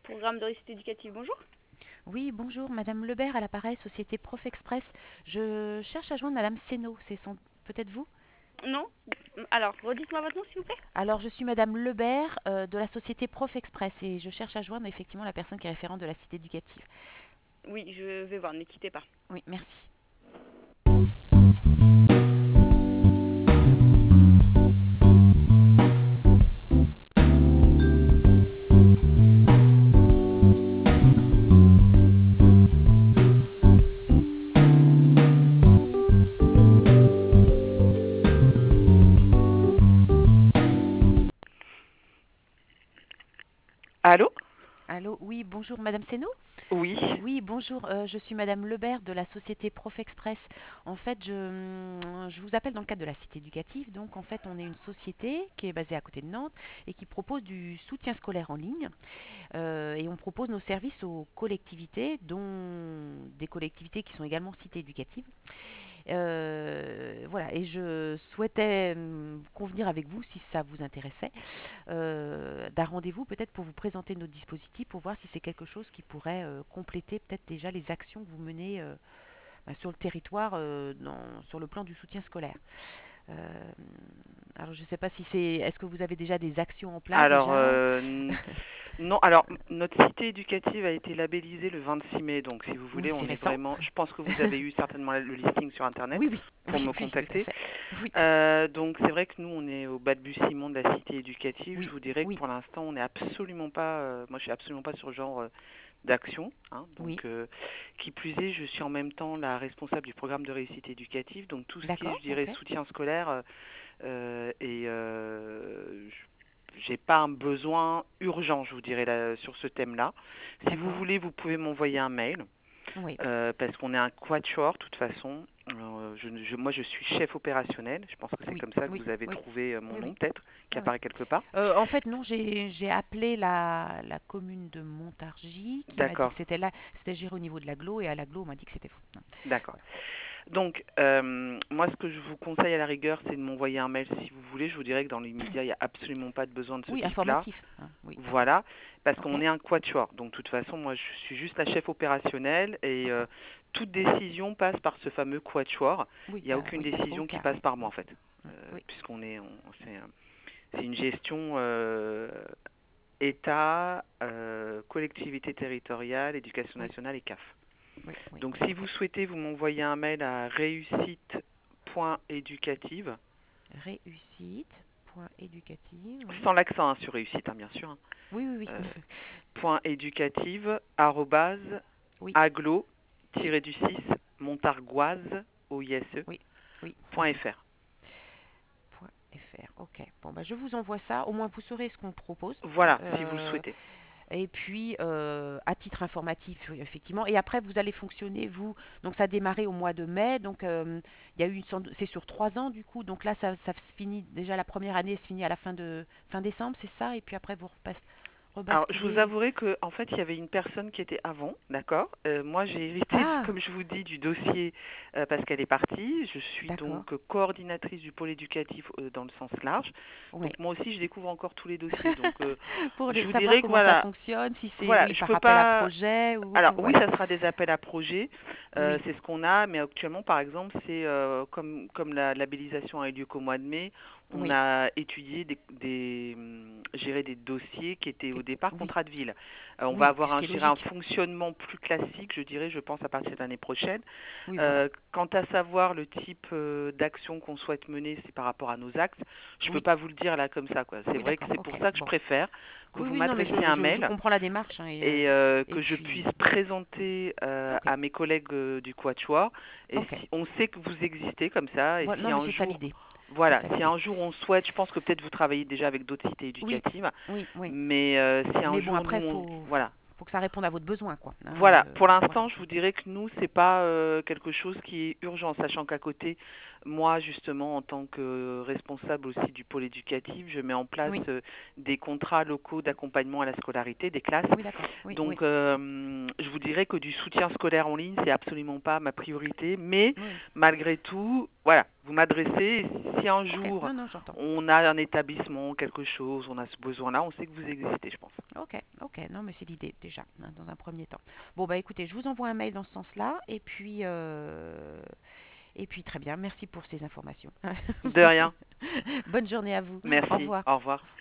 Programme de réussite éducative, bonjour. Oui, bonjour, Madame Lebert à l'appareil, Société Prof Express. Je cherche à joindre Madame Seno, peut-être vous? Non. Alors, redites-moi votre nom, s'il vous plaît. Alors, je suis Madame Lebert de la Société Prof Express et je cherche à joindre effectivement la personne qui est référente de la cité éducative. Oui, je vais voir, ne quittez pas. Oui, merci. Allô? Allô, oui, bonjour Madame Seno? Oui. Oui, bonjour, je suis Madame Lebert de la société Prof Express. En fait, je vous appelle dans le cadre de la cité éducative. Donc, en fait, on est une société qui est basée à côté de Nantes et qui propose du soutien scolaire en ligne. Et on propose nos services aux collectivités, dont des collectivités qui sont également cités éducatives. Voilà, et je souhaitais convenir avec vous, si ça vous intéressait, d'un rendez-vous peut-être pour vous présenter notre dispositif, pour voir si c'est quelque chose qui pourrait compléter peut-être déjà les actions que vous menez sur le territoire, sur le plan du soutien scolaire. Euh, alors je ne sais pas si c'est... Est-ce que vous avez déjà des actions en place Alors, déjà? non, alors notre cité éducative a été labellisée le 26 mai, donc si vous Oui, voulez, c'est on est récent. vraiment, je pense que vous avez eu certainement le listing sur Internet Oui, oui, pour oui, me oui, tout à contacter. fait. Oui, Donc c'est vrai que nous, on est au balbutiement de la cité éducative. Je oui, vous dirais que oui, pour l'instant, on n'est absolument pas, moi je suis absolument pas sur ce genre d'action, hein. oui. Donc, qui plus est, je suis en même temps la responsable du programme de réussite éducative, donc tout ce qui est, D'accord, je dirais, ok. soutien scolaire. Et j'ai pas un besoin urgent, je vous dirais, là, sur ce thème-là. Si vous D'accord. voulez, vous pouvez m'envoyer un mail, Oui, parce qu'on est un quatuor, de toute façon. Moi, je suis chef opérationnel. Je pense que c'est oui, comme ça que oui, vous avez oui, trouvé mon oui, oui, nom, peut-être, qui oui, oui. apparaît quelque part. En fait, non, j'ai appelé la commune de Montargis qui m'a dit D'accord, que c'était là, c'était géré au niveau de l'agglo et à l'agglo, on m'a dit que c'était faux. Non, d'accord. voilà. Donc, moi, ce que je vous conseille à la rigueur, c'est de m'envoyer un mail si vous voulez. Je vous dirais que dans l'immédiat, il n'y a absolument pas de besoin de ce Oui, type-là. informatif, hein. Oui, d'accord. Voilà, parce Ok, qu'on est un quatuor. Donc, de toute façon, moi, je suis juste la chef opérationnelle et d'accord. toute décision passe par ce fameux quatuor. Oui, Il n'y a aucune oui, ça sera au décision qui cas, passe oui. par moi, Mm, en fait, oui, puisqu'on est, c'est une gestion État, collectivité territoriale, éducation oui, nationale et CAF. oui, oui, Donc, oui, si vous ok. souhaitez, vous m'envoyez un mail à réussite.éducative, Réussite.éducative, oui. sans l'accent hein, sur réussite, hein, bien sûr, hein, Oui, oui, oui. euh, point éducative, arrobase, Oui, oui, aglo-du-6, montargoise, oui, oui. oise.fr. .fr. Ok. Bon, bah, je vous envoie ça. Au moins, vous saurez ce qu'on propose. Voilà, si vous le Euh, souhaitez. et puis, à titre informatif, oui, effectivement. Et après, vous allez fonctionner, vous. Donc, ça a démarré au mois de mai. Donc, il y a eu c'est sur 3 ans, du coup. Donc là, ça se finit. Déjà, la première année se finit à la fin décembre, c'est ça. Et puis après, vous Alors, je vous rebasculez. avouerai que en fait, il y avait une personne qui était avant, d'accord. Moi, j'ai hérité, Ah, comme je vous dis, du dossier parce qu'elle est partie. Je suis d'accord. donc coordinatrice du pôle éducatif dans le sens large. Donc Oui. moi aussi, je découvre encore tous les dossiers. Donc, Pour je vous savoir dirais que comment ça voilà, fonctionne, si c'est, voilà, oui, je par peux appel à pas. projet ou. Alors oui, Ouais. ça sera des appels à projets, Oui, c'est ce qu'on a, mais actuellement, par exemple, c'est comme la labellisation a eu lieu qu'au mois de mai, on oui. a étudié géré des dossiers qui étaient au départ Oui, contrats de ville. On va oui, avoir ce qui est je dirais, un logique. fonctionnement plus classique, je dirais, je pense, à partir de l'année prochaine. Oui, voilà. Quant à savoir le type d'action qu'on souhaite mener, c'est par rapport à nos axes. Je peux Oui, pas vous le dire là comme ça, quoi. C'est oui, vrai que d'accord, c'est pour ok, ça que je bon. préfère que Oui, vous oui, non, mais m'adressiez un je mail comprends la démarche, hein, et et que je puisse puis, présenter ok, à mes collègues du Quatuor. Et ok. si on sait que vous existez comme ça, et Voilà, si non, mais un c'est ça jour, l'idée. C'est voilà, ça si l'idée. un jour on souhaite, je pense que peut-être vous travaillez déjà avec d'autres cités Oui, éducatives, oui, oui. mais si un Mais bon, jour après, nous, voilà, faut que ça réponde à votre besoin, quoi, hein, voilà, pour voilà, l'instant, je vous ok. dirais que nous, c'est pas quelque chose qui est urgent, sachant qu'à côté, moi, justement, en tant que responsable aussi du pôle éducatif, je mets en place Oui, des contrats locaux d'accompagnement à la scolarité des classes. oui, d'accord, oui, oui, Donc, je vous dirais que du soutien scolaire en ligne, c'est absolument pas ma priorité, mais oui. malgré tout, voilà, vous m'adressez. Si un Ok, jour non, non, j'entends. on a un établissement, quelque chose, on a ce besoin-là, on sait que vous existez, je pense. Ok, ok. Ok, non, mais c'est l'idée déjà, hein, dans un premier temps. Bon, bah écoutez, je vous envoie un mail dans ce sens-là, et puis très bien, merci pour ces informations. De rien. Bonne journée à vous. Au Merci. revoir. Au revoir.